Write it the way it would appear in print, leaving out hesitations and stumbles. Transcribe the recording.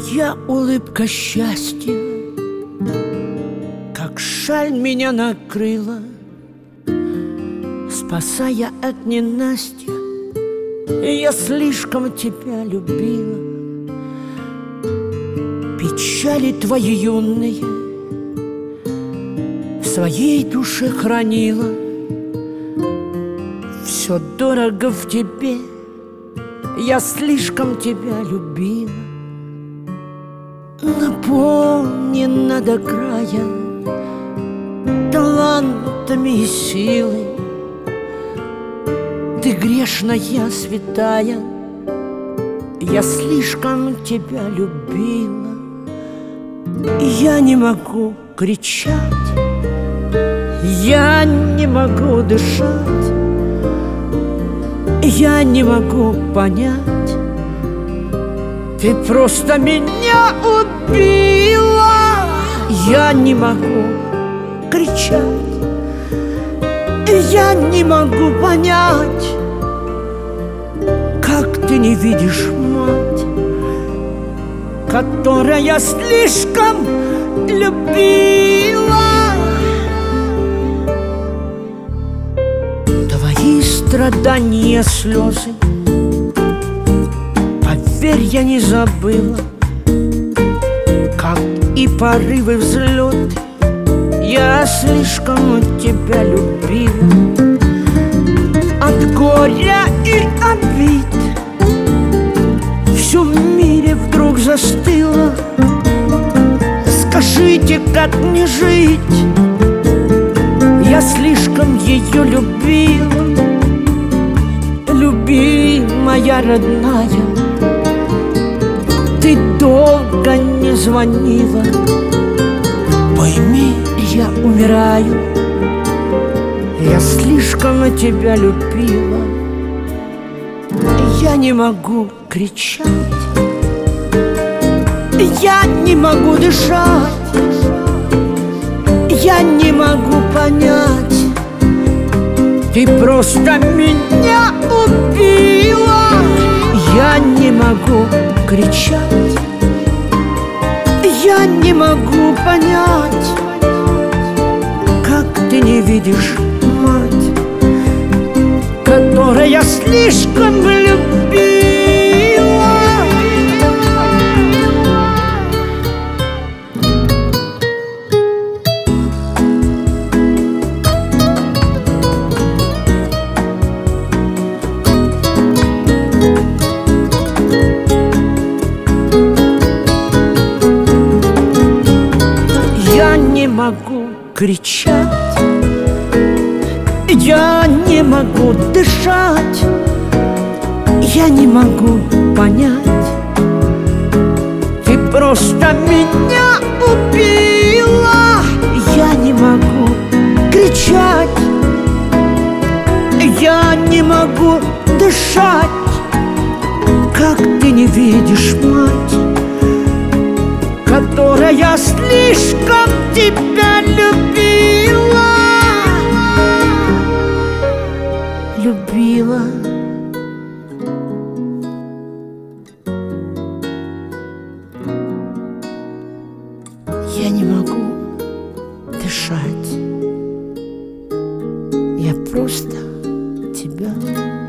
Твоя улыбка счастья, как шаль меня накрыла, спасая от ненастья. Я слишком тебя любила. Печали твои юные в своей душе хранила. Все дорого в тебе, я слишком тебя любила. Наполнена до края талантами и силой. Ты грешная, святая, я слишком тебя любила. Я не могу кричать, я не могу дышать, я не могу понять. Ты просто меня убила. Я не могу кричать, я не могу понять, как ты не видишь мать, которая слишком любила. Твои страдания, слезы, поверь, я не забыла, как и порывы, взлеты. Я слишком тебя любила. От горя и обид все в мире вдруг застыло. Скажите, как мне жить? Я слишком ее любила. Любимая, родная, ты долго не звонила. Пойми, я умираю, я слишком тебя любила. Я не могу кричать, я не могу дышать, я не могу понять. Ты просто меня убила. Я не могу кричать, я не могу понять, как ты не видишь мать, которая слишком любила. Я не могу кричать, я не могу дышать, я не могу понять. Ты просто меня убила. Я не могу кричать, я не могу дышать, как ты не видишь мать, которая слишком тебя любила. Любила. Я не могу дышать, я просто тебя